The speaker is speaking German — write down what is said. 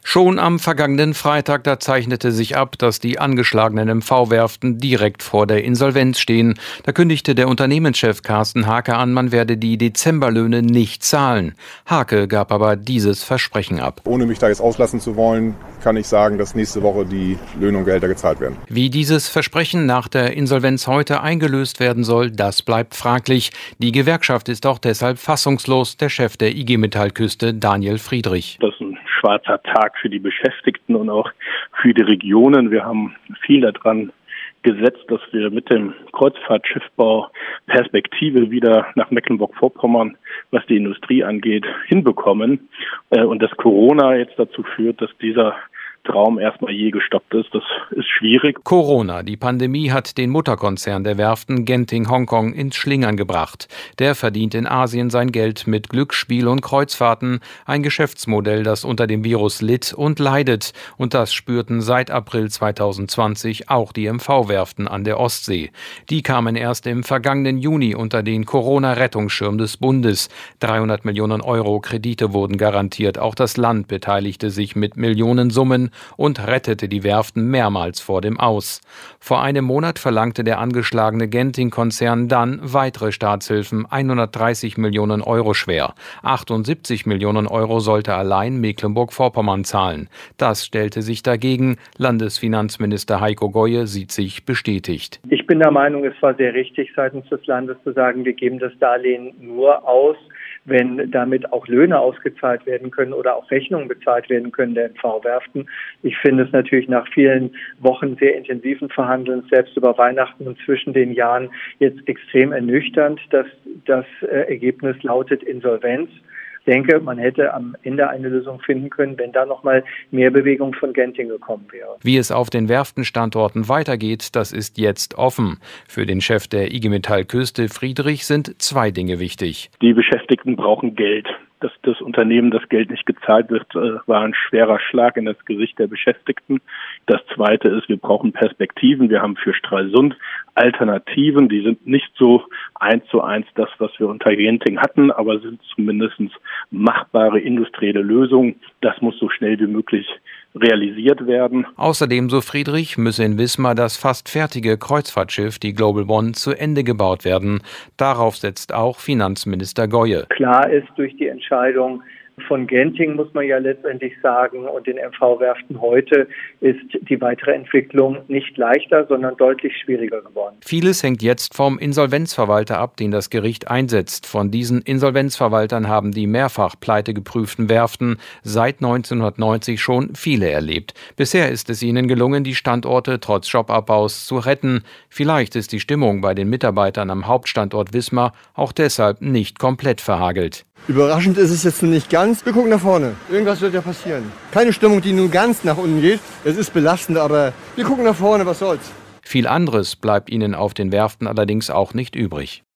Schon am vergangenen Freitag, da zeichnete sich ab, dass die angeschlagenen MV-Werften direkt vor der Insolvenz stehen. Da kündigte der Unternehmenschef Carsten Hake an, man werde die Dezemberlöhne nicht zahlen. Hake gab aber dieses Versprechen ab. Ohne mich da jetzt auslassen zu wollen, kann ich sagen, dass nächste Woche die Löhne und Gehälter gezahlt werden. Wie dieses Versprechen nach der Insolvenz heute eingelöst werden soll, das bleibt fraglich. Die Gewerkschaft ist auch deshalb fassungslos, der Chef der IG Metall-Küste, Daniel Friedrich. Das ist ein schwarzer Tag für die Beschäftigten und auch für die Regionen. Wir haben viel daran gesetzt, dass wir mit dem Kreuzfahrtschiffbau Perspektive wieder nach Mecklenburg-Vorpommern, was die Industrie angeht, hinbekommen. Und dass Corona jetzt dazu führt, dass dieser Traum erstmal je gestoppt ist. Das ist schwierig. Corona, die Pandemie, hat den Mutterkonzern der Werften Genting Hongkong ins Schlingern gebracht. Der verdient in Asien sein Geld mit Glücksspiel und Kreuzfahrten. Ein Geschäftsmodell, das unter dem Virus litt und leidet. Und das spürten seit April 2020 auch die MV-Werften an der Ostsee. Die kamen erst im vergangenen Juni unter den Corona-Rettungsschirm des Bundes. 300 Millionen Euro Kredite wurden garantiert. Auch das Land beteiligte sich mit Millionensummen und rettete die Werften mehrmals vor dem Aus. Vor einem Monat verlangte der angeschlagene Genting-Konzern dann weitere Staatshilfen, 130 Millionen Euro schwer. 78 Millionen Euro sollte allein Mecklenburg-Vorpommern zahlen. Das stellte sich dagegen. Landesfinanzminister Heiko Goye sieht sich bestätigt. Ich bin der Meinung, es war sehr richtig seitens des Landes zu sagen, wir geben das Darlehen nur aus, wenn damit auch Löhne ausgezahlt werden können oder auch Rechnungen bezahlt werden können der MV-Werften. Ich finde es natürlich nach vielen Wochen sehr intensiven Verhandelns, selbst über Weihnachten und zwischen den Jahren, jetzt extrem ernüchternd, dass das Ergebnis lautet Insolvenz. Ich denke, man hätte am Ende eine Lösung finden können, wenn da nochmal mehr Bewegung von Genting gekommen wäre. Wie es auf den Werftenstandorten weitergeht, das ist jetzt offen. Für den Chef der IG Metall-Küste, Friedrich, sind zwei Dinge wichtig. Die Beschäftigten brauchen Geld. Dass das Unternehmen das Geld nicht gezahlt wird, war ein schwerer Schlag in das Gesicht der Beschäftigten. Das Zweite ist, wir brauchen Perspektiven. Wir haben für Stralsund Alternativen. Die sind nicht so 1:1 das, was wir unter Genting hatten, aber sind zumindest machbare industrielle Lösungen. Das muss so schnell wie möglich realisiert werden. Außerdem, so Friedrich, müsse in Wismar das fast fertige Kreuzfahrtschiff, die Global One, zu Ende gebaut werden. Darauf setzt auch Finanzminister Goye. Klar ist, durch die Entscheidung von Genting, muss man ja letztendlich sagen, und den MV-Werften heute ist die weitere Entwicklung nicht leichter, sondern deutlich schwieriger geworden. Vieles hängt jetzt vom Insolvenzverwalter ab, den das Gericht einsetzt. Von diesen Insolvenzverwaltern haben die mehrfach pleitegeprüften Werften seit 1990 schon viele erlebt. Bisher ist es ihnen gelungen, die Standorte trotz Jobabbaus zu retten. Vielleicht ist die Stimmung bei den Mitarbeitern am Hauptstandort Wismar auch deshalb nicht komplett verhagelt. Überraschend ist es jetzt nicht ganz. Wir gucken nach vorne. Irgendwas wird ja passieren. Keine Stimmung, die nun ganz nach unten geht. Es ist belastend, aber wir gucken nach vorne, was soll's. Viel anderes bleibt ihnen auf den Werften allerdings auch nicht übrig.